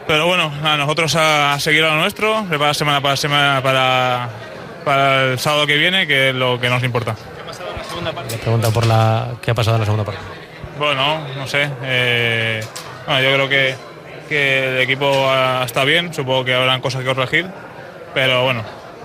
Pero bueno, a nosotros a seguir a lo nuestro, preparar semana para el sábado que viene, que es lo que nos importa. ¿Qué ha pasado en la segunda parte? Le pregunta por qué ha pasado en la segunda parte. Bueno, no sé. Bueno, yo creo que el equipo está bien, supongo que habrán cosas que corregir, pero bueno,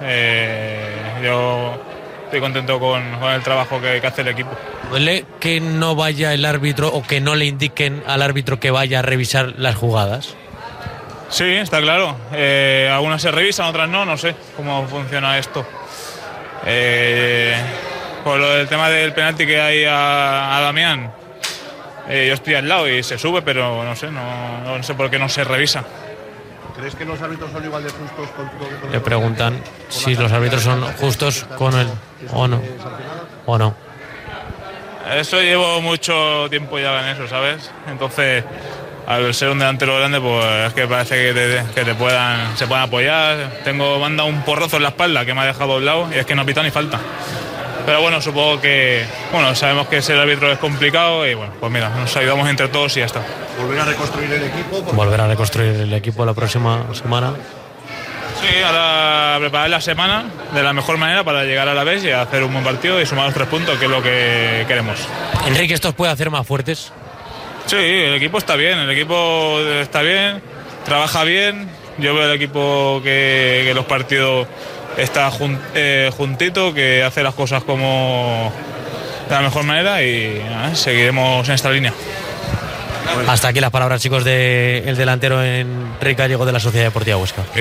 yo estoy contento con el trabajo que hace el equipo. ¿Duele que no vaya el árbitro o que no le indiquen al árbitro que vaya a revisar las jugadas? Sí, está claro. Algunas se revisan, otras no sé cómo funciona esto. Por lo del tema del penalti que hay a Damián, yo estoy al lado y se sube, pero no sé por qué no se revisa. ¿Crees que los árbitros son igual de justos con todo? Le preguntan si los árbitros son justos con él o no. Eso llevo mucho tiempo ya en eso, ¿sabes? Entonces, al ser un delantero grande, pues es que parece que se puedan apoyar. Manda un porrazo en la espalda que me ha dejado doblado y es que no pita ni falta. Pero bueno, supongo que, sabemos que ser árbitro es complicado y bueno, pues mira, nos ayudamos entre todos y ya está. Volver a reconstruir el equipo. Volver a reconstruir el equipo la próxima semana. Sí, ahora preparar la semana de la mejor manera para llegar a la vez y hacer un buen partido y sumar los 3 puntos, que es lo que queremos. Enrique, ¿esto os puede hacer más fuertes? Sí, el equipo está bien, trabaja bien. Yo veo el equipo que los partidos está juntito, que hace las cosas como de la mejor manera y seguiremos en esta línea. Hasta aquí las palabras, chicos, del delantero Enrique Gallego de la Sociedad Deportiva Huesca.